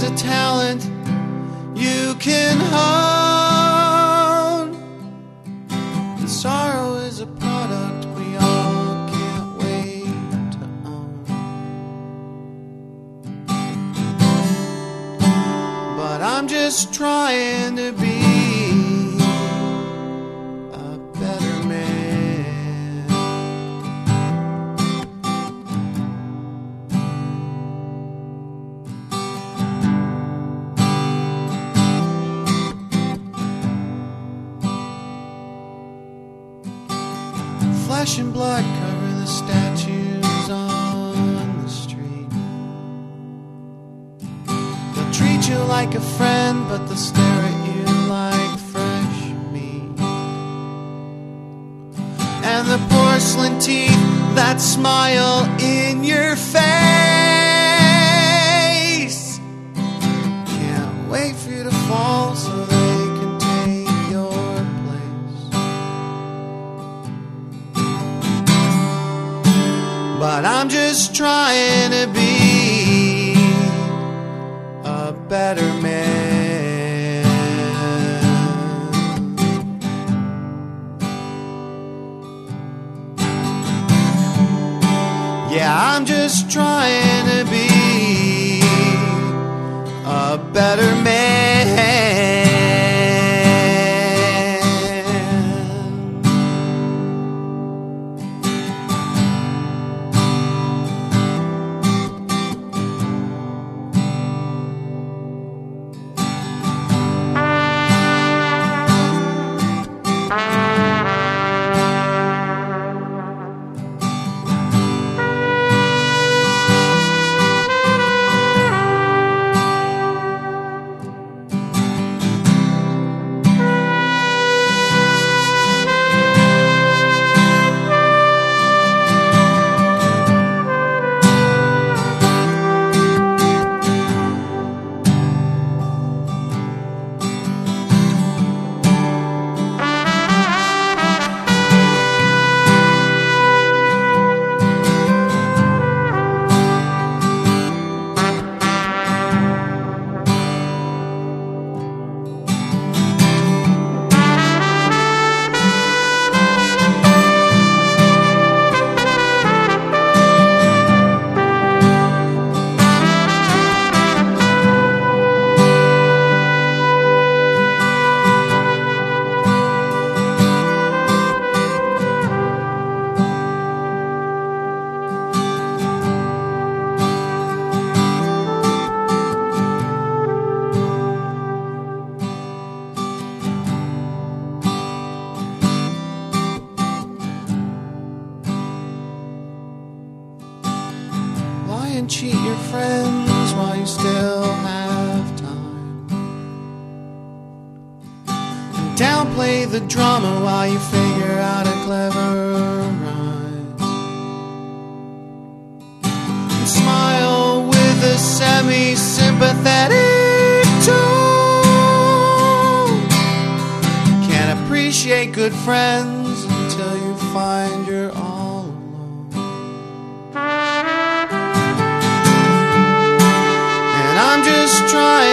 a talent you can hone. And sorrow is a product we all can't wait to own. But I'm just trying to be a better man. Flesh and blood cover the statues on the street. They'll treat you like a friend, but they'll stare at you like fresh meat. And the porcelain teeth that smile in your face can't wait for you to fall so they can take your place. But I'm just trying to be a better man. Yeah, I'm just trying to be a better man. And cheat your friends while you still have time, and downplay the drama while you figure out a clever rhyme, and smile with a semi-sympathetic tone. Can't appreciate good friends until you find your own. I'm just trying